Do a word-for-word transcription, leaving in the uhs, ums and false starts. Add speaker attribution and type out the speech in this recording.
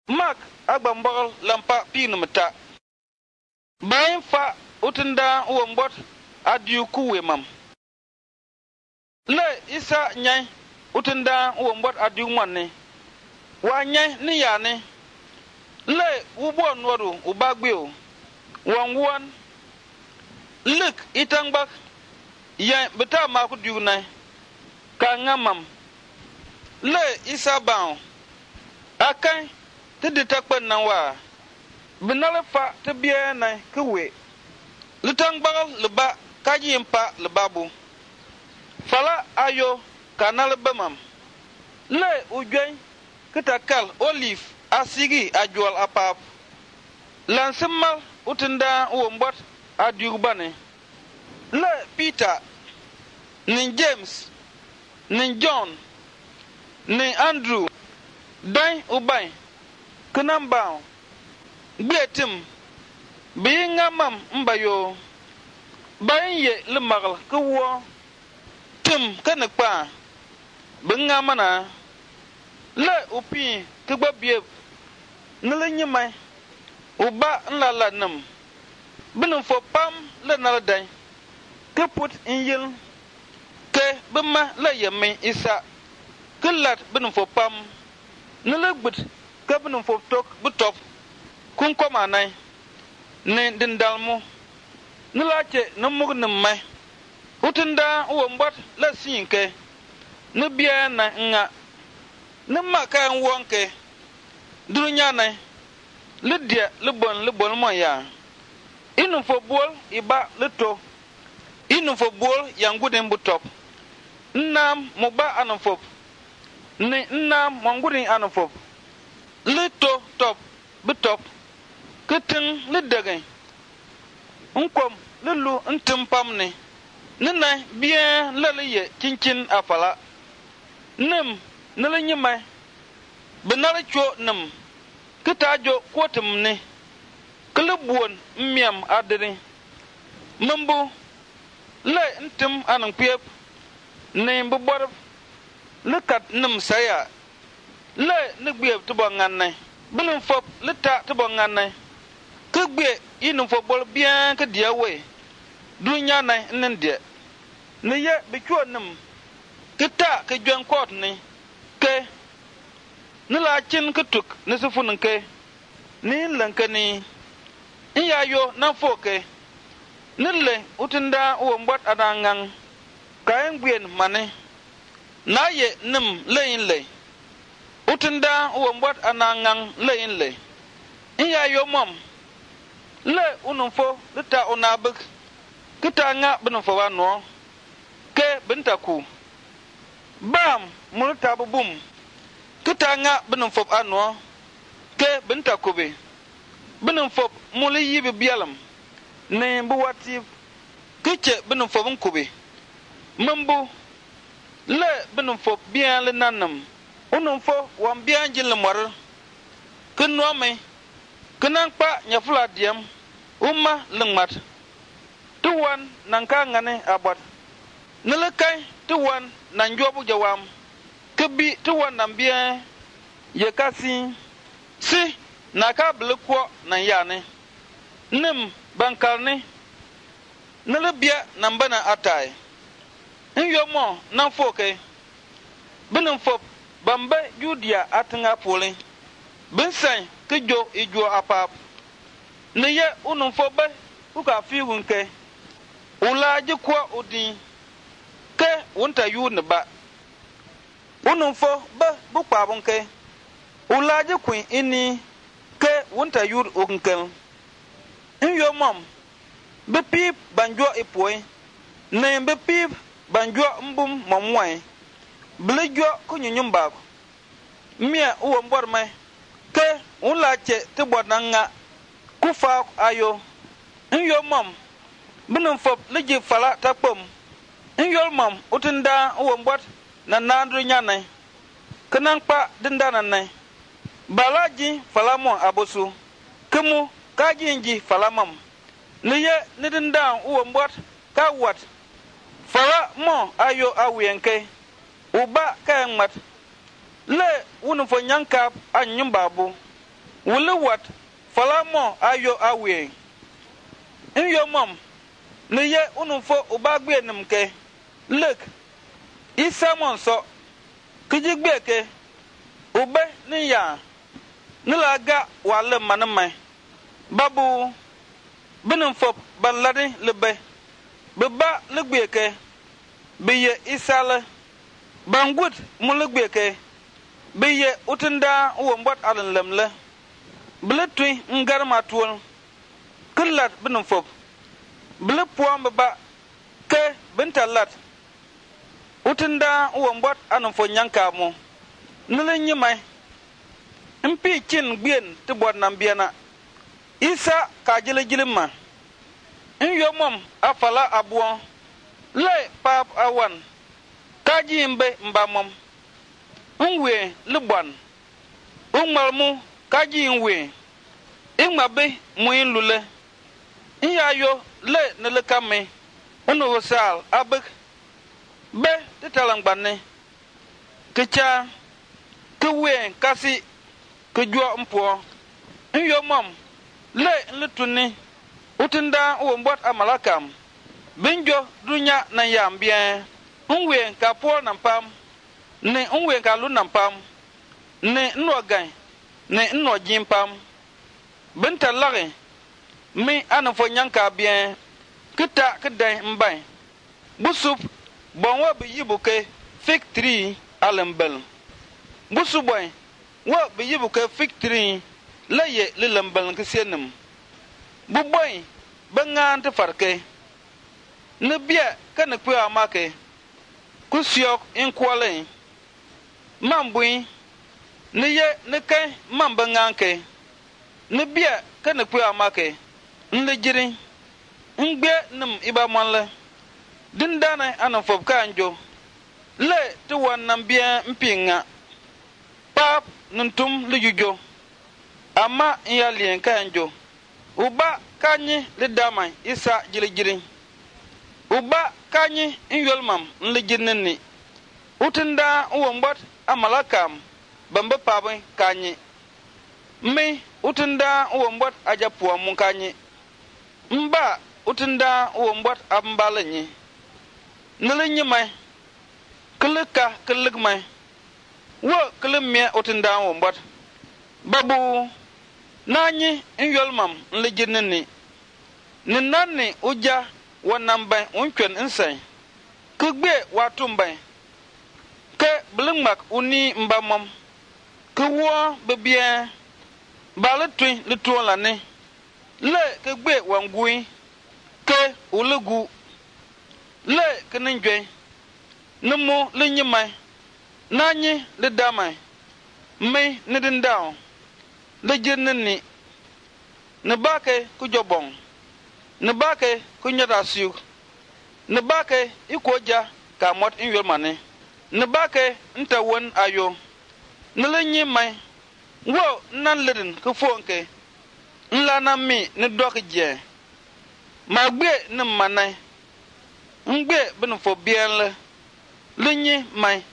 Speaker 1: mak agbambal lampa pinumta bayin fa utunda wombot adiu kuwe mam le isa nyai utunda wombot adiu manne wa nyai ni yani le ubo nworu ubagbeo wan won lik itangbak yan beta ma ku diu nai ka ngamam le isa bawo akan tidi takpan nan wa binala fa tibiya nai kuwe litangbagal liba kaji impa libabu fala ayo kanal bamam le ujwen kitakal olive asigi ajwal apap lansimal utunda wombot adiubane le Peter ni James ni John ni Andrew dai ubay kunambao gbetim bi ngamam mbayo baye le magal kuwo tim kanakpa bi ngamana le upi kugbabie nele nyimai uba nlala nam binum fo pam le nalday ke put injil ke bima le yemi isa kulat binum fo pam nele gbut ke binum fo tok butop kun koma nai ne dindalmu nulache namug nummai utunda wombot la sinke ne bia na nga ne maka wonke dunya nai lidia libon libon mo ya inu fo bol iba lito inu fo bol yangudin butop nnam muba anfop ni nnam mangudin anfop lito top butop kitin lidagay unkom lulu ntim pamne nina bien laliye cincin afala nim nala nyimai binala cho nim kitajo kotum ne klubuon miam adri mambu le ntim anan piep ne mbobor lekat nim saya le nigbieb to banganne bilin fop lita to banganne kugbe inu fo bol bien ke dia we dunya na nende ne ye be cho nim kita ke jwen kot ni ke ne la chin ke tuk ne se funun ke ni lanka ni iya yo na fo ke ne le utunda o mbot adangang kaen gbien mane na ye nim lein le utunda o mbot anangang lein le iya yo mom le unumfo lita onabuk kita nga binumfo wa no ke bintaku bam multa bubum kita nga binumfo anno ke bintaku be binumfo muli yibi bialam ne buwati kiche binumfo bunkubi mambu le binumfo bien le nanam unumfo wan bien jil mor kunno me kunang pa nyafula diam umma lengmat tuwan nangka ngane abot nelekai tuwan nanjobu jawam kebi tuwan nambia yekasi si naka blekwo nan yane nim bankarne nelebia nambana atai nyomo nan foke binum fop bambe judia atanga pole binsan kejo ijo apap ne ye unum fo be uka fi wunke ulaji kwa udi ke wunta yu ne ba unum fo be bu kwa bunke ulaji kuin ini ke wunta yu unkel inyo mom be pip banjo ipoi ne be pip banjo mbum momwai blejo kunyunyumba mia uwo mbor mai ke ulache tibodanga kufa ayo inyo mom binum fop liji fala takpom inyo mom utunda wombot na nandru nyanai kenang pa dinda nanai balaji fala mo abosu kemu kaji inji fala mom niye nidinda wombot ka wat fala mo ayo awienke uba ka mat le wunu fo nyankap anyum babu wule wat falamo ayo awe in yo mom ne ye unu fo ubagbe nimke lek isa monso kijigbe ke ube ni ya nilaga wale manamai babu binin fo baladi lebe beba legbe ke biye isale bangut mu legbe ke biye utinda wo mbot alin lemle bletui ngar matwol kullat binin fo ble puam ba ke bintalat utinda wo mbot anan fo nyanka mu nile nyimai mpi chin gbien ti bod nam biana isa ka jile jilima in yomom afala abuon le pap awan kaji mbe mbamom nwe libwan unmalmu kaji nwe ingmabe muin lule iyayo le nelekame unu hosal abek be titalangbane kicha kuwe kasi kujua mpo nyomom le nlutuni utinda umbot amalakam binjo dunya na yambia unwe ka po nampam ne unwe ka lu nampam ne nnogan ne nnojimpam benta lare mi anafo nyanka bien kita kedai mbai busup bonwa bi yibuke fig tree alambel busu boy wa bi yibuke fig tree laye lilambel kisienum bu boy bangan te farke ne bia kana ku amake ku siok in kwale mambui ne ye ne kai mambanganke ne bia kana ku amake nle jiri ngbe nim iba manle dindana anan fob kanjo le tu wannan bia mpinga pap nuntum lijujo ama iya lien kanjo uba kanyi le damai isa jili jiri uba kanyi inyolmam nle jirnini utinda uwombot amalakam bamba pabai kanyi mi utinda uwombot ajapuwa mun kanyi mba utinda uwombot ambalanyi nilinyi mai kilika kilik mai wo kilim mie utinda uwombot babu nanyi inyolmam nle jirnini ninanni uja wannan bai unkwen insai kugbe watum bai ke blingmak uni mbamom ke wo bebie baletui lituola ne le kugbe wangui ke ulugu le keninjwe numu linyimai nanyi le damai me nidindao le jirnini ne bake kujobong ne bake kunyata siuk ne bake ikoja ka mot inyormane ne bake nta won ayo ne lenyi mai wo nan ledin ku fonke nla na mi ne dok je magbe ne manai ngbe bin fo bienle lenyi mai